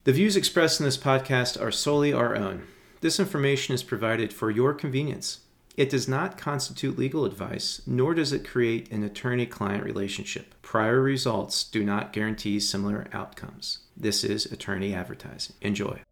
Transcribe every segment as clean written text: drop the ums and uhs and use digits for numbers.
The views expressed in this podcast are solely our own. This information is provided for your convenience. It does not constitute legal advice, nor does it create an attorney-client relationship. Prior results do not guarantee similar outcomes. This is attorney advertising. Enjoy.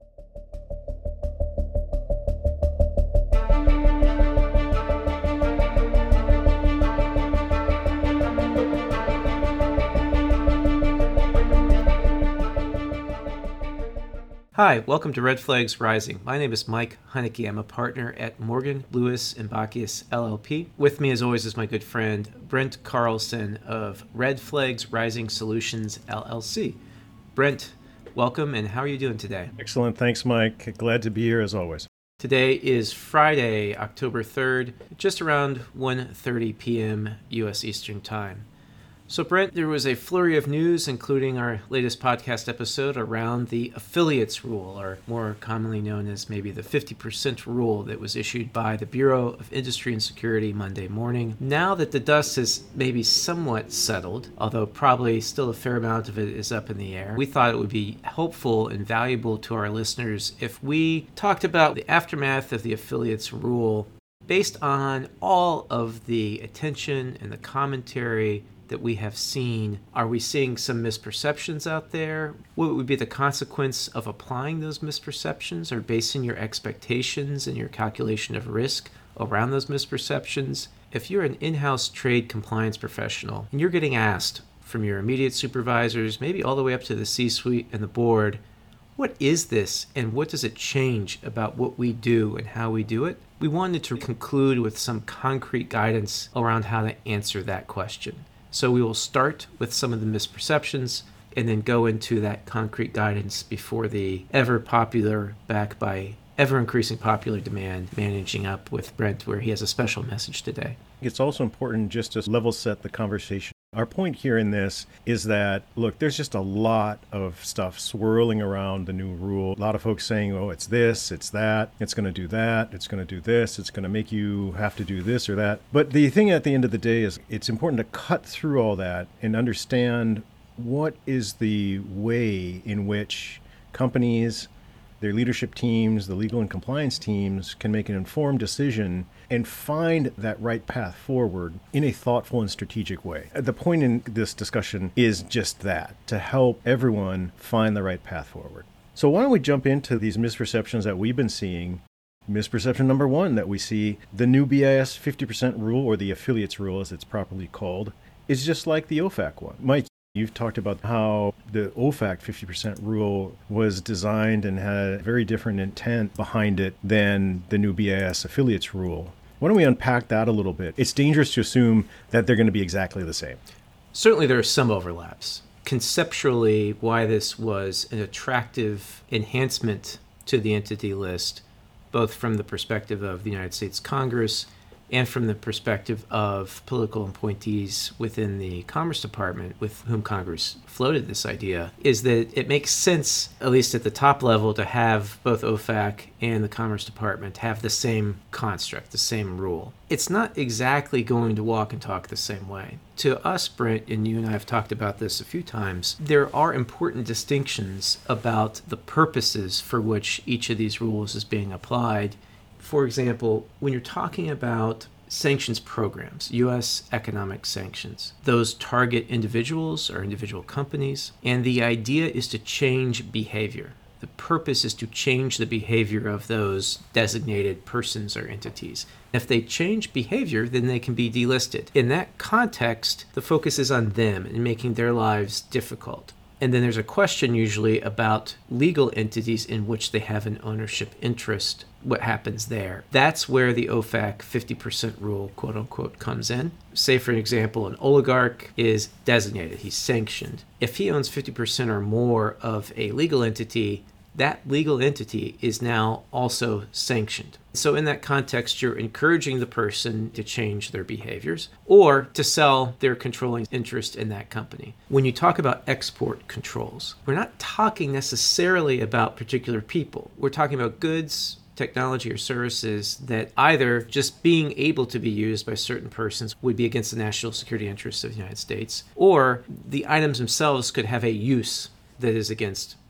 Hi, welcome to Red Flags Rising. My name is Mike Heineke. I'm a partner at Morgan, Lewis & Bacchius LLP. With me, as always, is my good friend Brent Carlson of Red Flags Rising Solutions LLC. Brent, welcome, and how are you doing today? Excellent. Thanks, Mike. Glad to be here as always. Today is Friday, October 3rd, just around 1:30 p.m. U.S. Eastern Time. So, Brent, there was a flurry of news, including our latest podcast episode around the affiliates rule, or more commonly known as maybe the 50% rule that was issued by the Bureau of Industry and Security Monday morning. Now that the dust has maybe somewhat settled, although probably still a fair amount of it is up in the air, we thought it would be helpful and valuable to our listeners if we talked about the aftermath of the affiliates rule based on all of the attention and the commentary that we have seen. Are we seeing some misperceptions out there? What would be the consequence of applying those misperceptions or basing your expectations and your calculation of risk around those misperceptions? If you're an in-house trade compliance professional and you're getting asked from your immediate supervisors, maybe all the way up to the C-suite and the board, what is this and what does it change about what we do and how we do it? We wanted to conclude with some concrete guidance around how to answer that question. So we will start with some of the misperceptions and then go into that concrete guidance before the ever-popular, backed by ever-increasing popular demand, managing up with Brent, where he has a special message today. It's also important just to level set the conversation. Our point here in this is that, look, there's just a lot of stuff swirling around the new rule. A lot of folks saying, oh, it's this, it's that, it's going to do that, it's going to do this, it's going to make you have to do this or that. But the thing at the end of the day is it's important to cut through all that and understand what is the way in which companies, their leadership teams, the legal and compliance teams can make an informed decision and find that right path forward in a thoughtful and strategic way. The point in this discussion is just that, to help everyone find the right path forward. So why don't we jump into these misperceptions that we've been seeing. Misperception number one that we see, the new BIS 50% rule, or the affiliates rule as it's properly called, is just like the OFAC one. Mike, you've talked about how the OFAC 50% rule was designed and had a very different intent behind it than the new BIS affiliates rule. Why don't we unpack that a little bit? It's dangerous to assume that they're going to be exactly the same. Certainly there are some overlaps. Conceptually, why this was an attractive enhancement to the entity list, both from the perspective of the United States Congress and from the perspective of political appointees within the Commerce Department with whom Congress floated this idea, is that it makes sense, at least at the top level, to have both OFAC and the Commerce Department have the same construct, the same rule. It's not exactly going to walk and talk the same way. To us, Brent, and you and I have talked about this a few times, there are important distinctions about the purposes for which each of these rules is being applied. For example, when you're talking about sanctions programs, U.S. economic sanctions, those target individuals or individual companies, and the idea is to change behavior. The purpose is to change the behavior of those designated persons or entities. If they change behavior, then they can be delisted. In that context, the focus is on them and making their lives difficult. And then there's a question usually about legal entities in which they have an ownership interest. What happens there? That's where the OFAC 50% rule, quote unquote, comes in. Say, for example, an oligarch is designated, he's sanctioned. If he owns 50% or more of a legal entity, that legal entity is now also sanctioned. So in that context, you're encouraging the person to change their behaviors or to sell their controlling interest in that company. When you talk about export controls, we're not talking necessarily about particular people. We're talking about goods, technology, or services that either just being able to be used by certain persons would be against the national security interests of the United States, or the items themselves could have a use that is against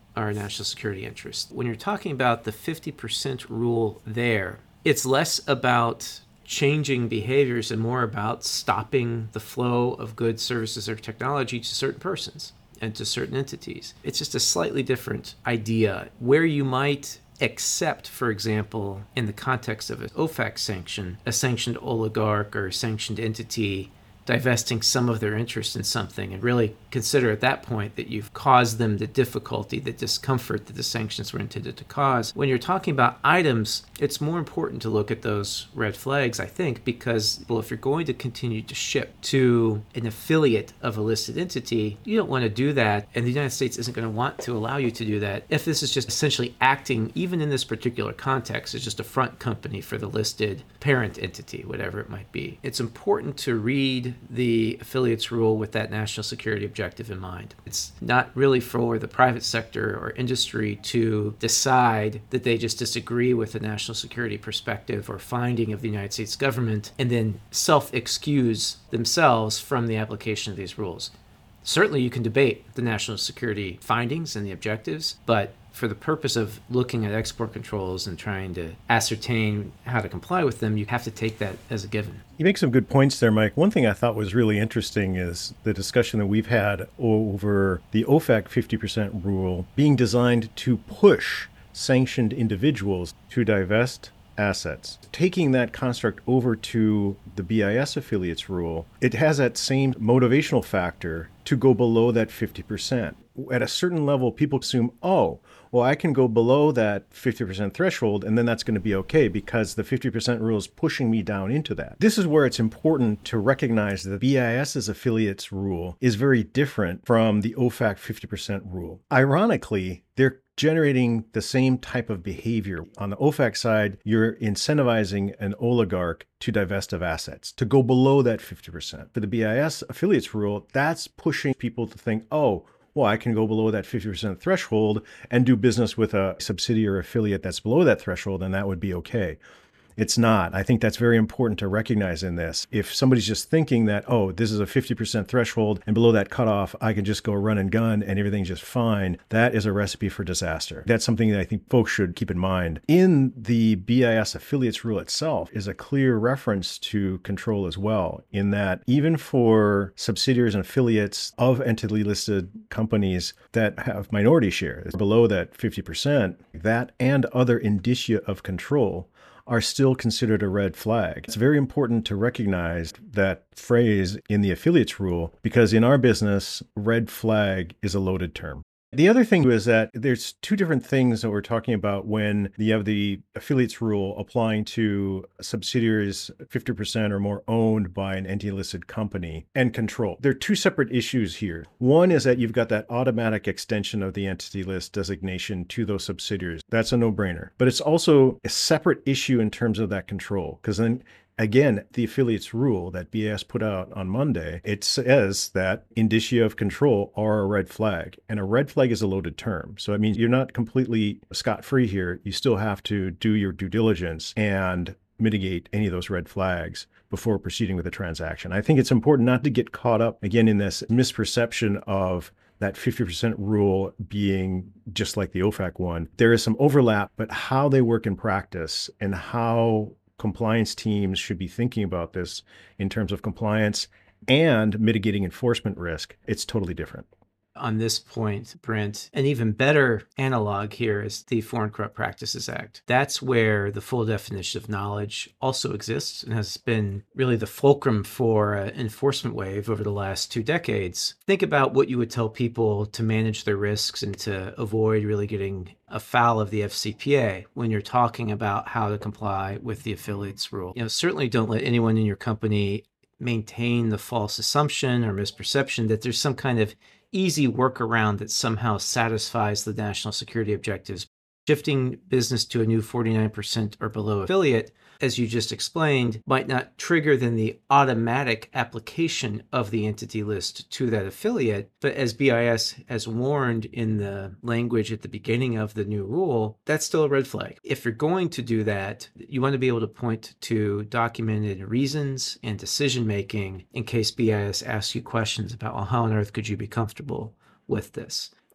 our national security interests. When you're talking about the 50% rule there, it's less about changing behaviors and more about stopping the flow of goods, services, or technology to certain persons and to certain entities. It's just a slightly different idea. Where you might accept, for example, in the context of an OFAC sanction, a sanctioned oligarch or a sanctioned entity divesting some of their interest in something, and really consider at that point that you've caused them the difficulty, the discomfort that the sanctions were intended to cause. When you're talking about items, it's more important to look at those red flags, I think, because, well, if you're going to continue to ship to an affiliate of a listed entity, you don't want to do that, and the United States isn't going to want to allow you to do that if this is just essentially acting, even in this particular context, as just a front company for the listed parent entity, whatever it might be. It's important to read the affiliates rule with that national security objective in mind. It's not really for the private sector or industry to decide that they just disagree with the national security perspective or finding of the United States government and then self-excuse themselves from the application of these rules. Certainly you can debate the national security findings and the objectives, but for the purpose of looking at export controls and trying to ascertain how to comply with them, you have to take that as a given. You make some good points there, Mike. One thing I thought was really interesting is the discussion that we've had over the OFAC 50% rule being designed to push sanctioned individuals to divest assets. Taking that construct over to the BIS affiliates rule, it has that same motivational factor to go below that 50%. At a certain level, people assume, oh, well, I can go below that 50% threshold, and then that's going to be okay because the 50% rule is pushing me down into that. This is where it's important to recognize that BIS's affiliates rule is very different from the OFAC 50% rule. Ironically, they're generating the same type of behavior. On the OFAC side, you're incentivizing an oligarch to divest of assets, to go below that 50%. For the BIS affiliates rule, that's pushing people to think, oh, well, I can go below that 50% threshold and do business with a subsidiary or affiliate that's below that threshold, and that would be okay. It's not. I think that's very important to recognize in this. If somebody's just thinking that, oh, this is a 50% threshold and below that cutoff, I can just go run and gun and everything's just fine, that is a recipe for disaster. That's something that I think folks should keep in mind. In the BIS affiliates rule itself is a clear reference to control as well, in that even for subsidiaries and affiliates of entity listed companies that have minority shares below that 50%, that and other indicia of control are still considered a red flag. It's very important to recognize that phrase in the affiliates rule because in our business, red flag is a loaded term. The other thing is that there's two different things that we're talking about when you have the affiliates rule applying to subsidiaries 50% or more owned by an entity-listed company and control. There are two separate issues here. One is that you've got that automatic extension of the entity list designation to those subsidiaries. That's a no-brainer. But it's also a separate issue in terms of that control, because then again, the affiliates rule that BIS put out on Monday, it says that indicia of control are a red flag. And a red flag is a loaded term. So it means you're not completely scot-free here. You still have to do your due diligence and mitigate any of those red flags before proceeding with the transaction. I think it's important not to get caught up, again, in this misperception of that 50% rule being just like the OFAC one. There is some overlap, but how they work in practice and how compliance teams should be thinking about this in terms of compliance and mitigating enforcement risk, it's totally different. On this point, Brent, an even better analog here is the Foreign Corrupt Practices Act. That's where the full definition of knowledge also exists and has been really the fulcrum for an enforcement wave over the last 2 decades. Think about what you would tell people to manage their risks and to avoid really getting afoul of the FCPA when you're talking about how to comply with the affiliates rule. Certainly don't let anyone in your company maintain the false assumption or misperception that there's some kind of easy workaround that somehow satisfies the national security objectives. Shifting business to a new 49% or below affiliate, as you just explained, might not trigger then the automatic application of the entity list to that affiliate. But as BIS has warned in the language at the beginning of the new rule, that's still a red flag. If you're going to do that, you want to be able to point to documented reasons and decision-making in case BIS asks you questions about, well, how on earth could you be comfortable with this?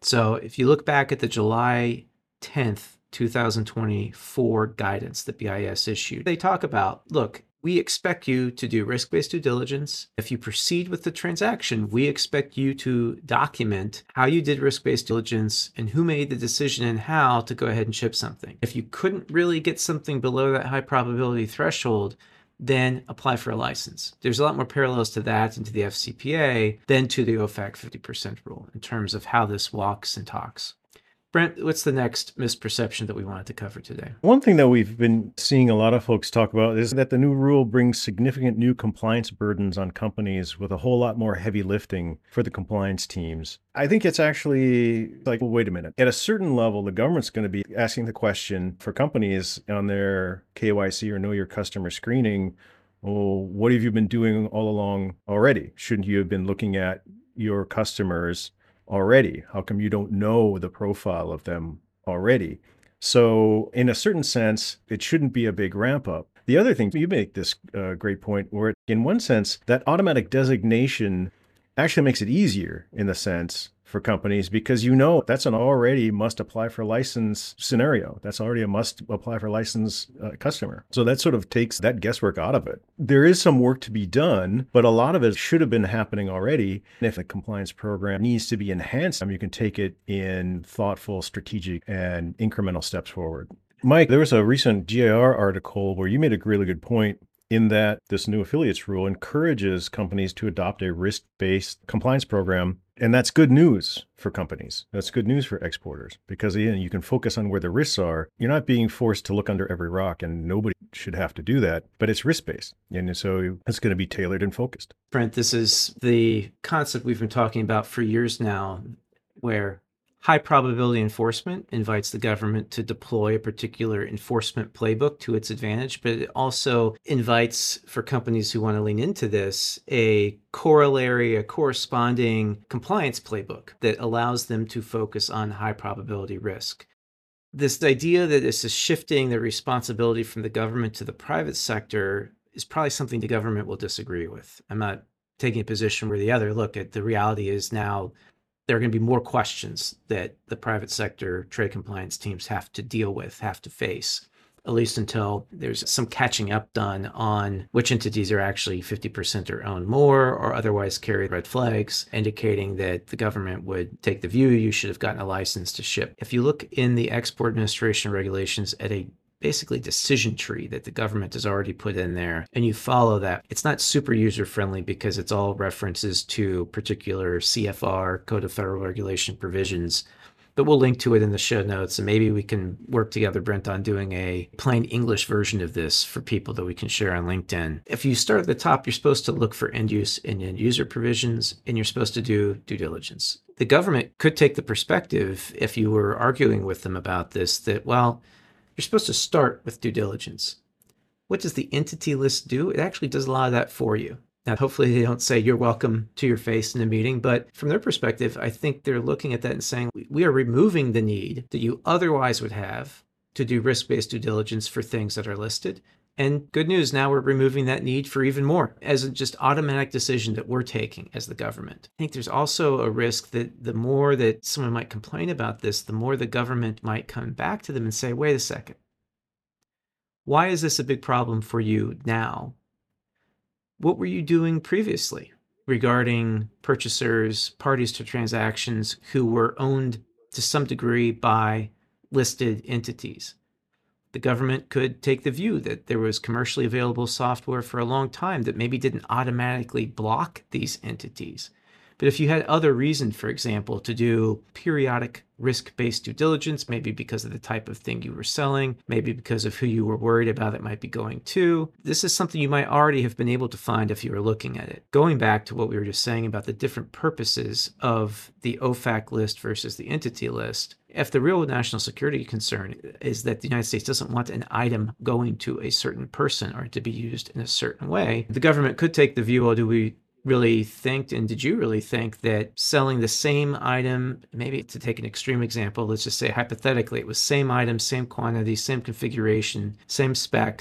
So if you look back at the July 10th, 2024 guidance that BIS issued, they talk about, look, we expect you to do risk-based due diligence. If you proceed with the transaction, we expect you to document how you did risk-based diligence and who made the decision and how to go ahead and ship something. If you couldn't really get something below that high probability threshold, then apply for a license. There's a lot more parallels to that and to the FCPA than to the OFAC 50% rule in terms of how this walks and talks. Brent, what's the next misperception that we wanted to cover today? One thing that we've been seeing a lot of folks talk about is that the new rule brings significant new compliance burdens on companies with a whole lot more heavy lifting for the compliance teams. I think it's actually like, well, wait a minute. At a certain level, the government's going to be asking the question for companies on their KYC or Know Your Customer screening, well, what have you been doing all along already? Shouldn't you have been looking at your customers already? How come you don't know the profile of them already? So in a certain sense, it shouldn't be a big ramp up. The other thing, you make this great point where in one sense, that automatic designation actually makes it easier in the sense for companies because that's an already must apply for license scenario. That's already a must apply for license customer. So that sort of takes that guesswork out of it. There is some work to be done, but a lot of it should have been happening already. And if the compliance program needs to be enhanced, you can take it in thoughtful, strategic, and incremental steps forward. Mike, there was a recent GIR article where you made a really good point in that this new affiliates rule encourages companies to adopt a risk-based compliance program. And that's good news for companies. That's good news for exporters because again, you can focus on where the risks are. You're not being forced to look under every rock, and nobody should have to do that, but it's risk-based. And so it's going to be tailored and focused. Brent, this is the concept we've been talking about for years now, where high probability enforcement invites the government to deploy a particular enforcement playbook to its advantage, but it also invites, for companies who want to lean into this, a corollary, a corresponding compliance playbook that allows them to focus on high probability risk. This idea that this is shifting the responsibility from the government to the private sector is probably something the government will disagree with. I'm not taking a position or the other. Look, the reality is now there are going to be more questions that the private sector trade compliance teams have to deal with, have to face, at least until there's some catching up done on which entities are actually 50% or own more or otherwise carry red flags, indicating that the government would take the view you should have gotten a license to ship. If you look in the Export Administration regulations at a basically decision tree that the government has already put in there, and you follow that, it's not super user-friendly because it's all references to particular CFR, Code of Federal Regulation provisions, but we'll link to it in the show notes, and maybe we can work together, Brent, on doing a plain English version of this for people that we can share on LinkedIn. If you start at the top, you're supposed to look for end use and end user provisions, and you're supposed to do due diligence. The government could take the perspective, if you were arguing with them about this, that, well, you're supposed to start with due diligence. What does the entity list do? It actually does a lot of that for you. Now, hopefully they don't say you're welcome to your face in a meeting, but from their perspective, I think they're looking at that and saying, we are removing the need that you otherwise would have to do risk-based due diligence for things that are listed. And good news, now we're removing that need for even more as a just automatic decision that we're taking as the government. I think there's also a risk that the more that someone might complain about this, the more the government might come back to them and say, wait a second, why is this a big problem for you now? What were you doing previously regarding purchasers, parties to transactions who were owned to some degree by listed entities? The government could take the view that there was commercially available software for a long time that maybe didn't automatically block these entities. But if you had other reason, for example, to do periodic risk-based due diligence, maybe because of the type of thing you were selling, maybe because of who you were worried about it might be going to, this is something you might already have been able to find if you were looking at it. Going back to what we were just saying about the different purposes of the OFAC list versus the entity list, if the real national security concern is that the United States doesn't want an item going to a certain person or to be used in a certain way, the government could take the view, well, do we really think, and did you really think that selling the same item, maybe to take an extreme example, let's just say hypothetically, it was same item, same quantity, same configuration, same specs,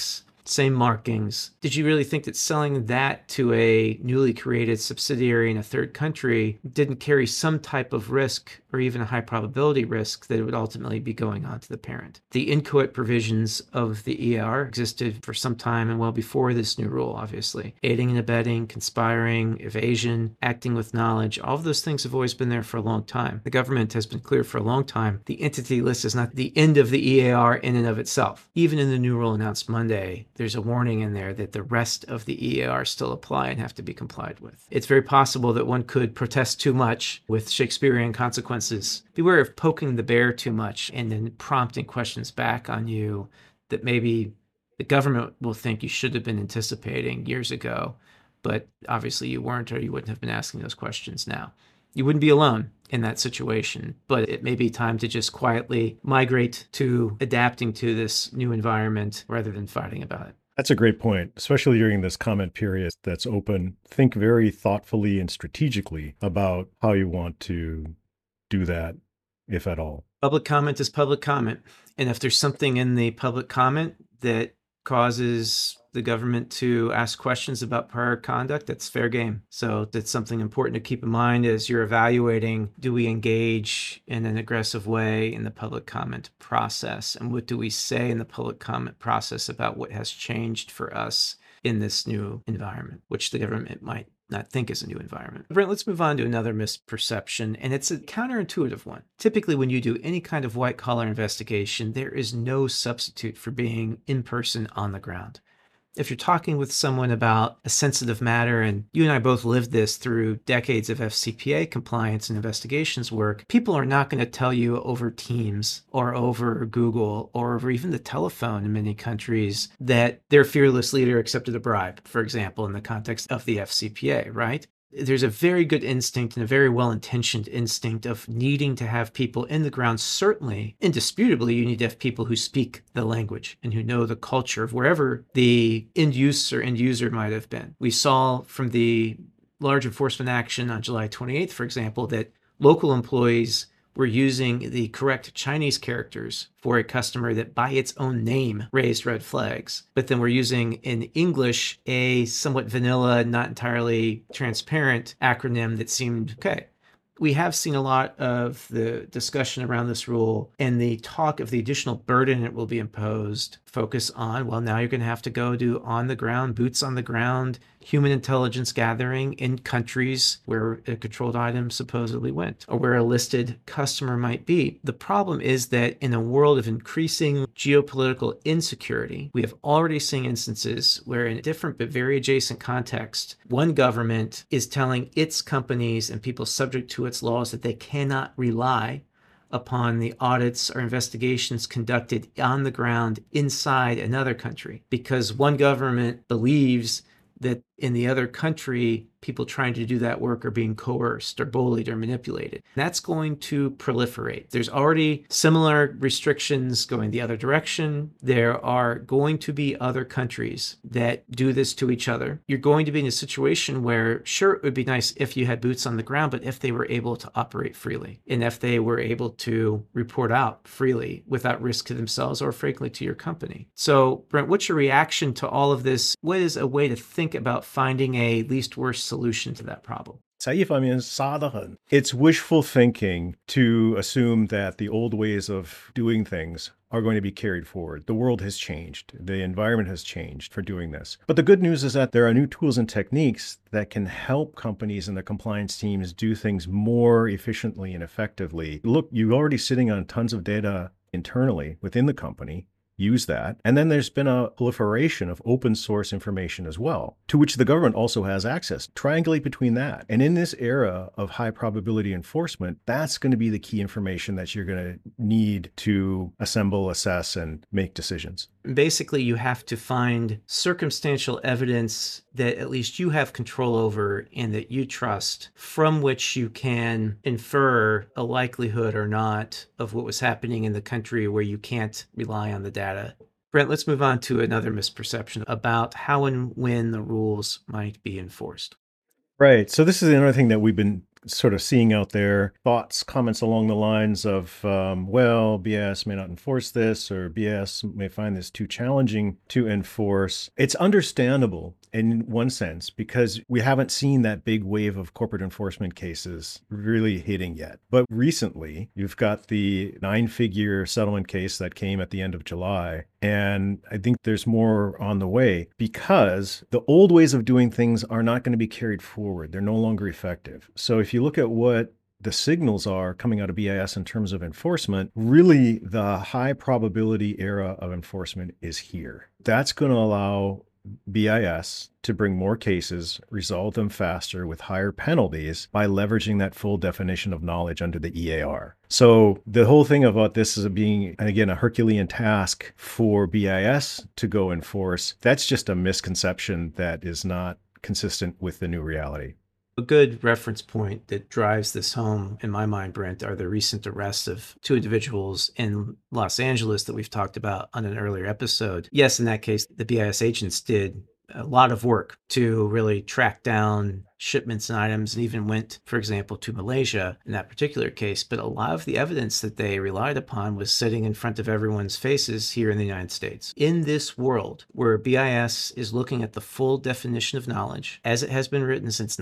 same markings. Did you really think that selling that to a newly created subsidiary in a third country didn't carry some type of risk or even a high probability risk that it would ultimately be going on to the parent? The inchoate provisions of the EAR existed for some time and well before this new rule, obviously. Aiding and abetting, conspiring, evasion, acting with knowledge, all of those things have always been there for a long time. The government has been clear for a long time. The entity list is not the end of the EAR in and of itself. Even in the new rule announced Monday, there's a warning in there that the rest of the EAR still apply and have to be complied with. It's very possible that one could protest too much with Shakespearean consequences. Beware of poking the bear too much and then prompting questions back on you that maybe the government will think you should have been anticipating years ago, but obviously you weren't, or you wouldn't have been asking those questions now. You wouldn't be alone in that situation, but it may be time to just quietly migrate to adapting to this new environment rather than fighting about it. That's a great point, especially during this comment period that's open. Think very thoughtfully and strategically about how you want to do that, if at all. Public comment is public comment. And if there's something in the public comment that causes the government to ask questions about prior conduct, that's fair game. So that's something important to keep in mind as you're evaluating, do we engage in an aggressive way in the public comment process? And what do we say in the public comment process about what has changed for us in this new environment, which the government might not think is a new environment. Brent, let's move on to another misperception, and it's a counterintuitive one. Typically, when you do any kind of white-collar investigation, there is no substitute for being in person on the ground. If you're talking with someone about a sensitive matter, and you and I both lived this through decades of FCPA compliance and investigations work, people are not going to tell you over Teams or over Google or over even the telephone in many countries that their fearless leader accepted a bribe, for example, in the context of the FCPA, right? There's a very good instinct and a very well-intentioned instinct of needing to have people in the ground. Certainly, indisputably, you need to have people who speak the language and who know the culture of wherever the end use or end user might have been. We saw from the large enforcement action on July 28th, for example, that local employees were using the correct Chinese characters for a customer that by its own name raised red flags. But then we're using in English a somewhat vanilla, not entirely transparent acronym that seemed okay. We have seen a lot of the discussion around this rule and the talk of the additional burden it will be imposed focus on, well, now you're going to have to go do on the ground, boots on the ground, human intelligence gathering in countries where a controlled item supposedly went or where a listed customer might be. The problem is that in a world of increasing geopolitical insecurity, we have already seen instances where in a different but very adjacent context, one government is telling its companies and people subject to its laws that they cannot rely upon the audits or investigations conducted on the ground inside another country because one government believes that in the other country, people trying to do that work are being coerced or bullied or manipulated. That's going to proliferate. There's already similar restrictions going the other direction. There are going to be other countries that do this to each other. You're going to be in a situation where, sure, it would be nice if you had boots on the ground, but if they were able to operate freely and if they were able to report out freely without risk to themselves or frankly to your company. So, Brent, what's your reaction to all of this? What is a way to think about finding a least worst solution to that problem? It's wishful thinking to assume that the old ways of doing things are going to be carried forward. The world has changed. The environment has changed for doing this. But the good news is that there are new tools and techniques that can help companies and their compliance teams do things more efficiently and effectively. Look, you're already sitting on tons of data internally within the company. Use that. And then there's been a proliferation of open source information as well, to which the government also has access. Triangulate between that. And in this era of high probability enforcement, that's going to be the key information that you're going to need to assemble, assess, and make decisions. Basically, you have to find circumstantial evidence that at least you have control over and that you trust, from which you can infer a likelihood or not of what was happening in the country where you can't rely on the data. Brent, let's move on to another misperception about how and when the rules might be enforced. Right. So this is another thing that we've been sort of seeing out there thoughts, comments along the lines of, well, BIS may not enforce this, or BIS may find this too challenging to enforce. It's understandable in one sense because we haven't seen that big wave of corporate enforcement cases really hitting yet. But recently, you've got the 9-figure settlement case that came at the end of July. And I think there's more on the way because the old ways of doing things are not going to be carried forward. They're no longer effective. So if you look at what the signals are coming out of BIS in terms of enforcement, really the high probability era of enforcement is here. That's going to allow BIS to bring more cases, resolve them faster with higher penalties by leveraging that full definition of knowledge under the EAR. So the whole thing about this as being, again, a Herculean task for BIS to go enforce, that's just a misconception that is not consistent with the new reality. A good reference point that drives this home in my mind, Brent, are the recent arrests of 2 individuals in Los Angeles that we've talked about on an earlier episode. Yes, in that case, the BIS agents did a lot of work to really track down shipments and items, and even went, for example, to Malaysia in that particular case. But a lot of the evidence that they relied upon was sitting in front of everyone's faces here in the United States. In this world where BIS is looking at the full definition of knowledge, as it has been written since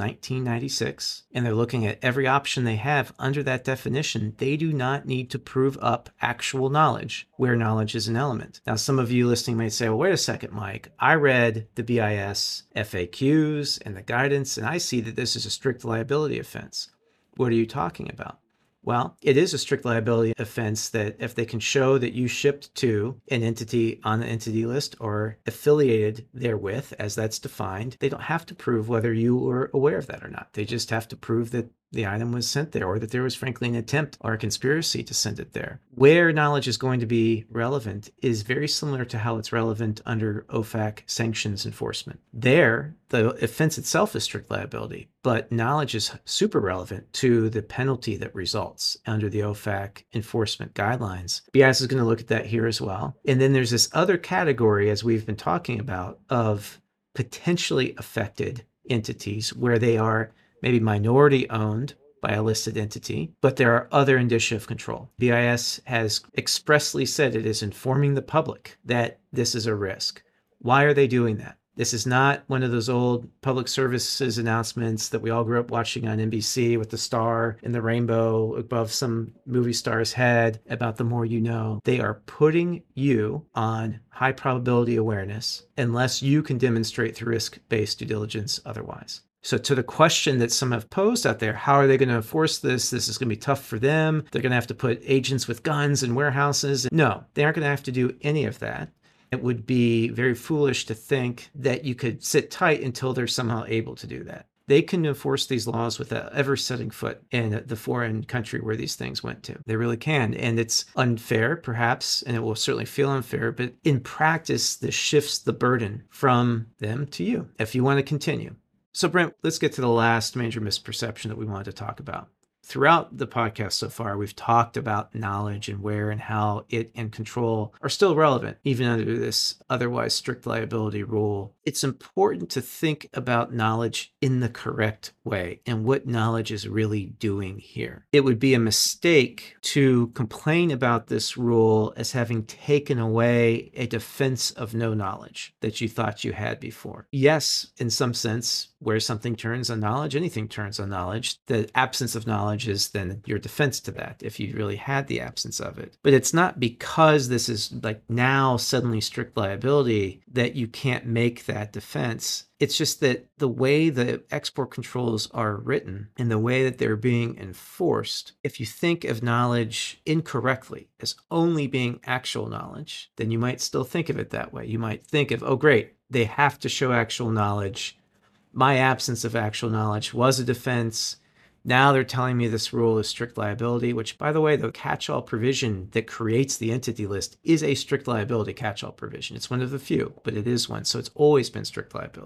1996, and they're looking at every option they have under that definition, they do not need to prove up actual knowledge where knowledge is an element. Now, some of you listening may say, well, wait a second, Mike. I read the BIS FAQs and the guidance, and I see that this is a strict liability offense. What are you talking about? Well, it is a strict liability offense that if they can show that you shipped to an entity on the entity list or affiliated therewith, as that's defined, they don't have to prove whether you were aware of that or not. They just have to prove that the item was sent there, or that there was frankly an attempt or a conspiracy to send it there. Where knowledge is going to be relevant is very similar to how it's relevant under OFAC sanctions enforcement. There, the offense itself is strict liability, but knowledge is super relevant to the penalty that results under the OFAC enforcement guidelines. BIS is going to look at that here as well. And then there's this other category, as we've been talking about, of potentially affected entities where they are maybe minority owned by a listed entity, but there are other indicia of control. BIS has expressly said it is informing the public that this is a risk. Why are they doing that? This is not one of those old public services announcements that we all grew up watching on NBC with the star and the rainbow above some movie star's head about the more you know. They are putting you on high probability awareness unless you can demonstrate through risk-based due diligence otherwise. So to the question that some have posed out there, how are they going to enforce this? This is going to be tough for them. They're going to have to put agents with guns in warehouses. No, they aren't going to have to do any of that. It would be very foolish to think that you could sit tight until they're somehow able to do that. They can enforce these laws without ever setting foot in the foreign country where these things went to. They really can. And it's unfair, perhaps, and it will certainly feel unfair, but in practice, this shifts the burden from them to you if you want to continue. So Brent, let's get to the last major misperception that we wanted to talk about. Throughout the podcast so far, we've talked about knowledge and where and how it and control are still relevant, even under this otherwise strict liability rule. It's important to think about knowledge in the correct way and what knowledge is really doing here. It would be a mistake to complain about this rule as having taken away a defense of no knowledge that you thought you had before. Yes, in some sense, where something turns on knowledge, anything turns on knowledge. The absence of knowledge is then your defense to that, if you really had the absence of it. But it's not because this is like now suddenly strict liability that you can't make that defense. It's just that the way the export controls are written and the way that they're being enforced, if you think of knowledge incorrectly as only being actual knowledge, then you might still think of it that way. You might think of, oh, great, they have to show actual knowledge. My absence of actual knowledge was a defense. Now they're telling me this rule is strict liability, which, by the way, the catch-all provision that creates the entity list is a strict liability catch-all provision. It's one of the few, but it is one. So it's always been strict liability.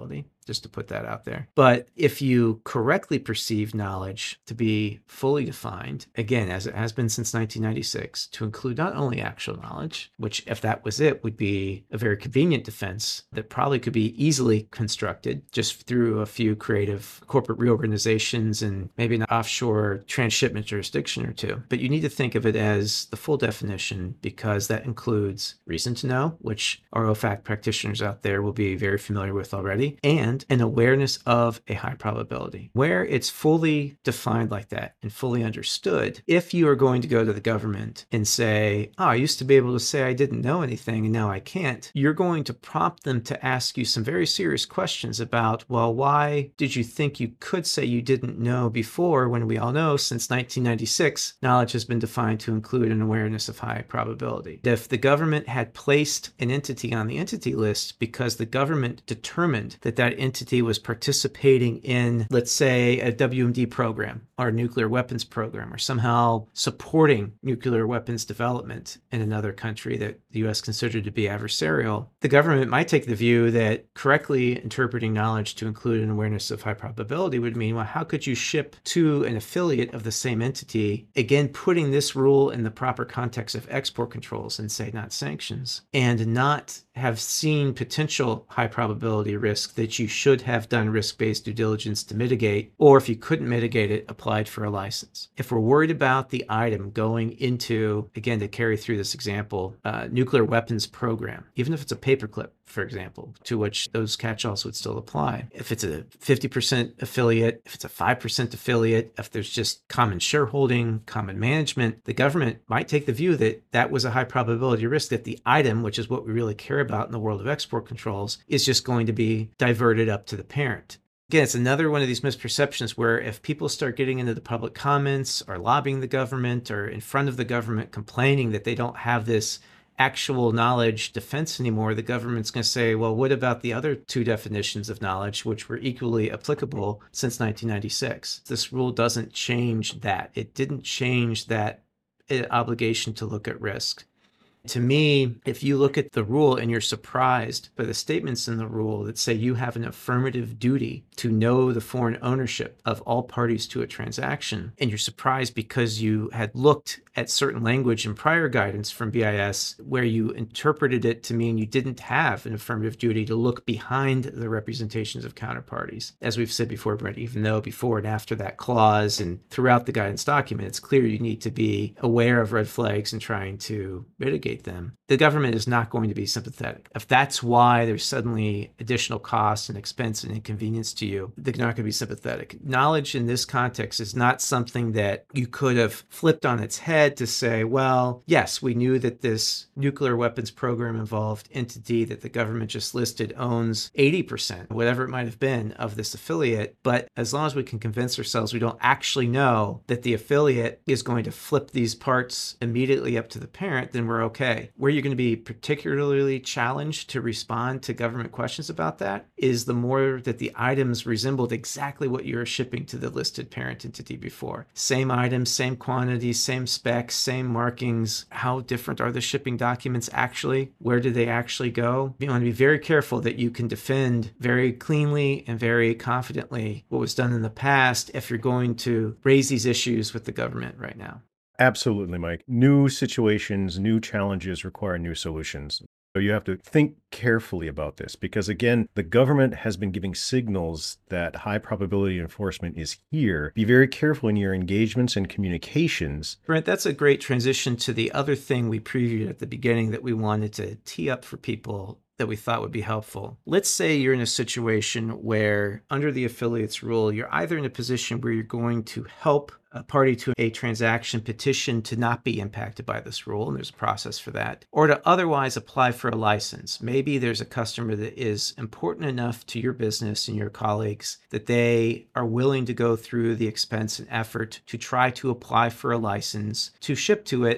just to put that out there. But if you correctly perceive knowledge to be fully defined, again, as it has been since 1996, to include not only actual knowledge, which if that was it, would be a very convenient defense that probably could be easily constructed just through a few creative corporate reorganizations and maybe an offshore transshipment jurisdiction or two. But you need to think of it as the full definition, because that includes reason to know, which our OFAC practitioners out there will be very familiar with already, and an awareness of a high probability. Where it's fully defined like that and fully understood, if you are going to go to the government and say, oh, I used to be able to say I didn't know anything and now I can't, you're going to prompt them to ask you some very serious questions about, well, why did you think you could say you didn't know before, when we all know since 1996, knowledge has been defined to include an awareness of high probability. If the government had placed an entity on the entity list because the government determined that that entity was participating in, let's say, a WMD program or a nuclear weapons program, or somehow supporting nuclear weapons development in another country that the U.S. considered to be adversarial, the government might take the view that correctly interpreting knowledge to include an awareness of high probability would mean, well, how could you ship to an affiliate of the same entity, again, putting this rule in the proper context of export controls and say not sanctions, and not have seen potential high probability risk that you should have done risk-based due diligence to mitigate, or if you couldn't mitigate it, applied for a license. If we're worried about the item going into, again, to carry through this example, nuclear weapons program, even if it's a paperclip, for example, to which those catch-alls would still apply. If it's a 50% affiliate, if it's a 5% affiliate, if there's just common shareholding, common management, the government might take the view that that was a high probability risk, that the item, which is what we really care about in the world of export controls, is just going to be diverted up to the parent. Again, it's another one of these misperceptions where if people start getting into the public comments or lobbying the government or in front of the government complaining that they don't have this actual knowledge defense anymore, the government's going to say, well, what about the other two definitions of knowledge, which were equally applicable since 1996? This rule doesn't change that. It didn't change that obligation to look at risk. To me, if you look at the rule and you're surprised by the statements in the rule that say you have an affirmative duty to know the foreign ownership of all parties to a transaction, and you're surprised because you had looked at certain language in prior guidance from BIS where you interpreted it to mean you didn't have an affirmative duty to look behind the representations of counterparties. As we've said before, Brent, even though before and after that clause and throughout the guidance document, it's clear you need to be aware of red flags and trying to mitigate them. The government is not going to be sympathetic. If that's why there's suddenly additional costs and expense and inconvenience to you, they're not going to be sympathetic. Knowledge in this context is not something that you could have flipped on its head to say, well, yes, we knew that this nuclear weapons program involved entity that the government just listed owns 80%, whatever it might have been, of this affiliate. But as long as we can convince ourselves we don't actually know that the affiliate is going to flip these parts immediately up to the parent, then we're okay. Where you're going to be particularly challenged to respond to government questions about that is the more that the items resembled exactly what you were shipping to the listed parent entity before. Same items, same quantities, same specs, same markings. How different are the shipping documents actually? Where do they actually go? You want to be very careful that you can defend very cleanly and very confidently what was done in the past if you're going to raise these issues with the government right now. Absolutely, Mike. New situations, new challenges require new solutions. So you have to think carefully about this because, again, the government has been giving signals that high probability enforcement is here. Be very careful in your engagements and communications. Brent, that's a great transition to the other thing we previewed at the beginning that we wanted to tee up for people that we thought would be helpful. Let's say you're in a situation where under the affiliates rule, you're either in a position where you're going to help a party to a transaction petition to not be impacted by this rule, and there's a process for that, or to otherwise apply for a license. Maybe there's a customer that is important enough to your business and your colleagues that they are willing to go through the expense and effort to try to apply for a license to ship to it.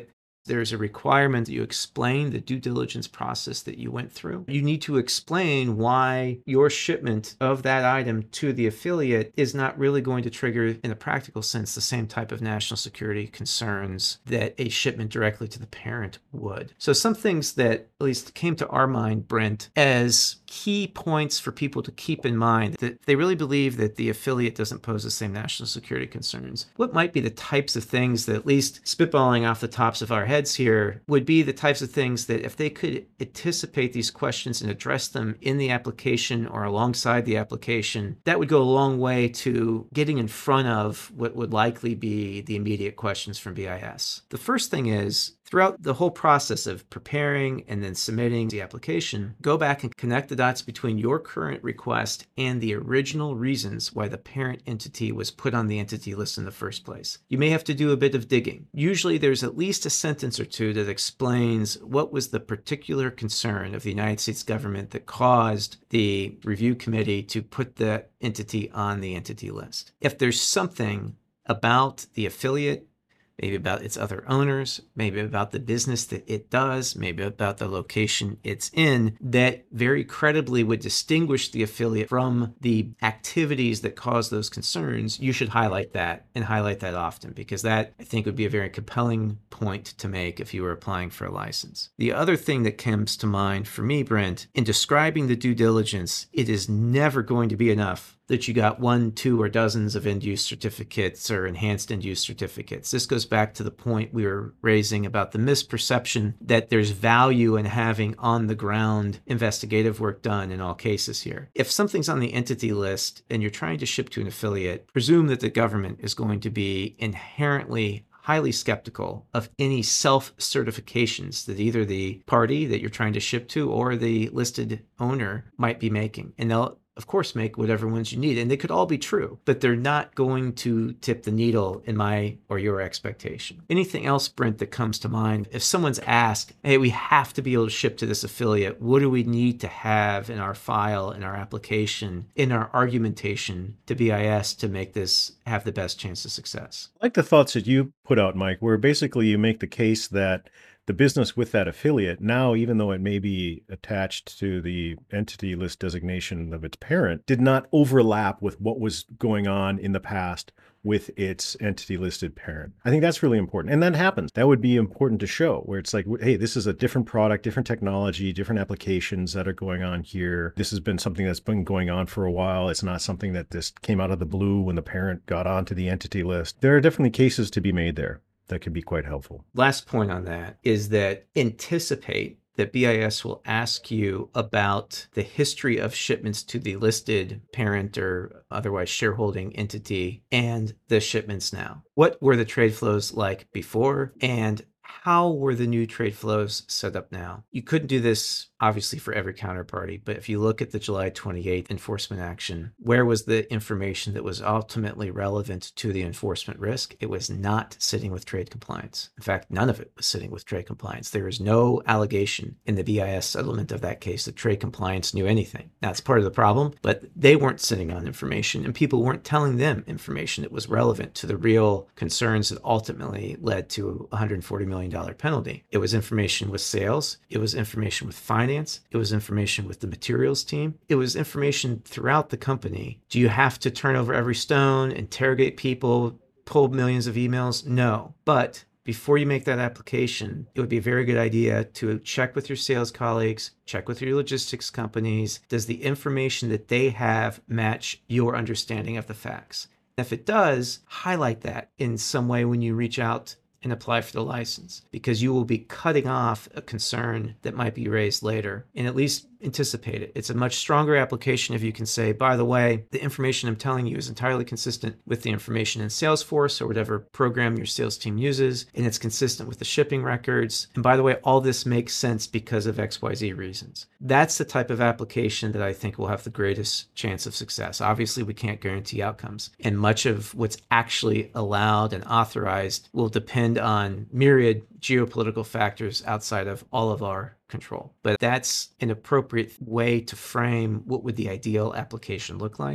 there's a requirement that you explain the due diligence process that you went through. You need to explain why your shipment of that item to the affiliate is not really going to trigger, in a practical sense, the same type of national security concerns that a shipment directly to the parent would. So some things that at least came to our mind, Brent, as key points for people to keep in mind, that they really believe that the affiliate doesn't pose the same national security concerns. What might be the types of things that, at least spitballing off the tops of our heads here, would be the types of things that if they could anticipate these questions and address them in the application or alongside the application, that would go a long way to getting in front of what would likely be the immediate questions from BIS. The first thing is, throughout the whole process of preparing and then submitting the application, go back and connect the dots between your current request and the original reasons why the parent entity was put on the entity list in the first place. You may have to do a bit of digging. Usually there's at least a sentence or two that explains what was the particular concern of the United States government that caused the review committee to put that entity on the entity list. If there's something about the affiliate, maybe about its other owners, maybe about the business that it does, maybe about the location it's in, that very credibly would distinguish the affiliate from the activities that cause those concerns, you should highlight that and highlight that often, because that, I think, would be a very compelling point to make if you were applying for a license. The other thing that comes to mind for me, Brent, in describing the due diligence, it is never going to be enough that you got 1, 2, or dozens of end-use certificates or enhanced end-use certificates. This goes back to the point we were raising about the misperception that there's value in having on-the-ground investigative work done in all cases here. If something's on the entity list and you're trying to ship to an affiliate, presume that the government is going to be inherently highly skeptical of any self-certifications that either the party that you're trying to ship to or the listed owner might be making. And they'll, of course, make whatever ones you need. And they could all be true, but they're not going to tip the needle in my or your expectation. Anything else, Brent, that comes to mind? If someone's asked, hey, we have to be able to ship to this affiliate, what do we need to have in our file, in our application, in our argumentation to BIS to make this have the best chance of success? I like the thoughts that you put out, Mike, where basically you make the case that the business with that affiliate now, even though it may be attached to the entity list designation of its parent, did not overlap with what was going on in the past with its entity listed parent. I think that's really important. And that happens. That would be important to show, where it's like, hey, this is a different product, different technology, different applications that are going on here. This has been something that's been going on for a while. It's not something that just came out of the blue when the parent got onto the entity list. There are definitely cases to be made there that could be quite helpful. Last point on that is that anticipate that BIS will ask you about the history of shipments to the listed parent or otherwise shareholding entity and the shipments now. What were the trade flows like before, and how were the new trade flows set up now? You couldn't do this, obviously, for every counterparty, but if you look at the July 28th enforcement action, where was the information that was ultimately relevant to the enforcement risk? It was not sitting with trade compliance. In fact, none of it was sitting with trade compliance. There is no allegation in the BIS settlement of that case that trade compliance knew anything. That's part of the problem, but they weren't sitting on information, and people weren't telling them information that was relevant to the real concerns that ultimately led to a $140 million penalty. It was information with sales. It was information with finance. It was information with the materials team. It was information throughout the company. Do you have to turn over every stone, interrogate people, pull millions of emails? No. But before you make that application, it would be a very good idea to check with your sales colleagues, check with your logistics companies. Does the information that they have match your understanding of the facts? If it does, highlight that in some way when you reach out and apply for the license, because you will be cutting off a concern that might be raised later, and at least anticipate it. It's a much stronger application if you can say, by the way, the information I'm telling you is entirely consistent with the information in Salesforce or whatever program your sales team uses, and it's consistent with the shipping records. And by the way, all this makes sense because of XYZ reasons. That's the type of application that I think will have the greatest chance of success. Obviously, we can't guarantee outcomes, and much of what's actually allowed and authorized will depend on myriad geopolitical factors outside of all of our control. But that's an appropriate way to frame what would the ideal application look like.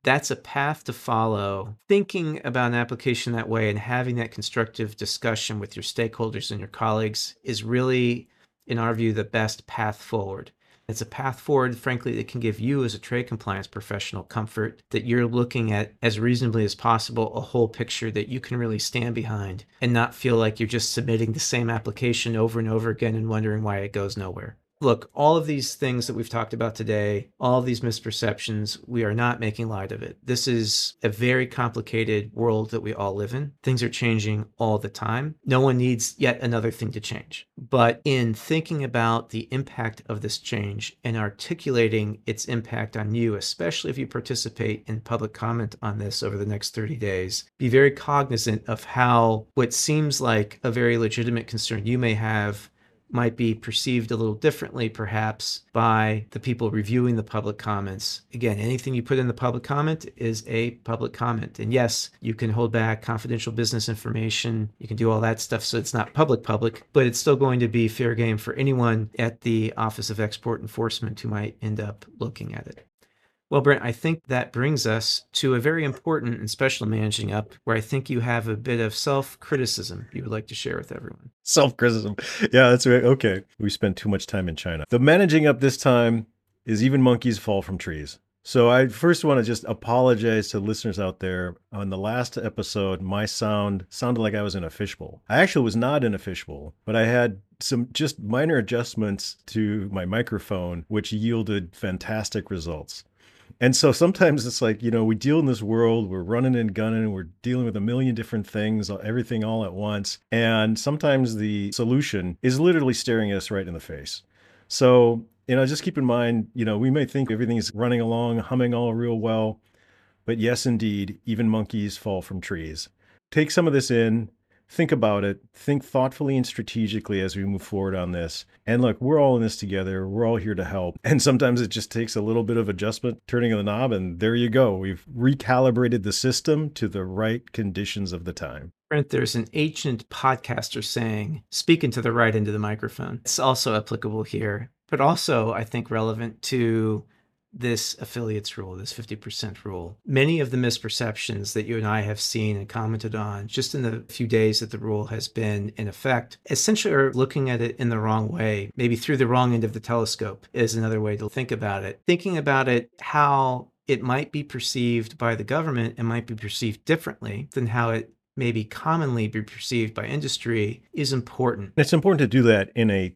That's a path to follow. Thinking about an application that way and having that constructive discussion with your stakeholders and your colleagues is really, in our view, the best path forward. It's a path forward, frankly, that can give you as a trade compliance professional comfort that you're looking at as reasonably as possible a whole picture that you can really stand behind and not feel like you're just submitting the same application over and over again and wondering why it goes nowhere. Look, all of these things that we've talked about today, all of these misperceptions, we are not making light of it. This is a very complicated world that we all live in. Things are changing all the time. No one needs yet another thing to change. But in thinking about the impact of this change and articulating its impact on you, especially if you participate in public comment on this over the next 30 days, be very cognizant of how what seems like a very legitimate concern you may have might be perceived a little differently, perhaps, by the people reviewing the public comments. Again, anything you put in the public comment is a public comment. And yes, you can hold back confidential business information. You can do all that stuff so it's not public, but it's still going to be fair game for anyone at the Office of Export Enforcement who might end up looking at it. Well, Brent, I think that brings us to a very important and special managing up where I think you have a bit of self-criticism you would like to share with everyone. Self-criticism. Yeah, that's right. Okay. We spent too much time in China. The managing up this time is even monkeys fall from trees. So I first want to just apologize to listeners out there. On the last episode, my sound sounded like I was in a fishbowl. I actually was not in a fishbowl, but I had some just minor adjustments to my microphone, which yielded fantastic results. And so sometimes it's like, we deal in this world, we're running and gunning, we're dealing with a million different things, everything all at once. And sometimes the solution is literally staring us right in the face. So, just keep in mind, we may think everything's running along, humming all real well. But yes, indeed, even monkeys fall from trees. Take some of this in. Think about it. Think thoughtfully and strategically as we move forward on this. And look, we're all in this together. We're all here to help. And sometimes it just takes a little bit of adjustment, turning of the knob, and there you go. We've recalibrated the system to the right conditions of the time. Brent, there's an ancient podcaster saying, speak into the right into the microphone. It's also applicable here, but also I think relevant to this affiliates rule, this 50% rule. Many of the misperceptions that you and I have seen and commented on just in the few days that the rule has been in effect essentially are looking at it in the wrong way, maybe through the wrong end of the telescope is another way to think about it. Thinking about it, how it might be perceived by the government and might be perceived differently than how it maybe commonly be perceived by industry is important. It's important to do that in a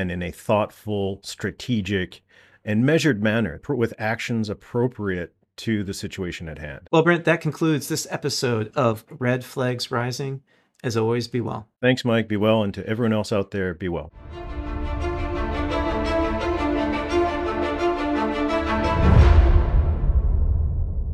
thoughtful, strategic, and measured manner with actions appropriate to the situation at hand. Well, Brent, that concludes this episode of Red Flags Rising. As always, be well. Thanks, Mike. Be well. And to everyone else out there, be well.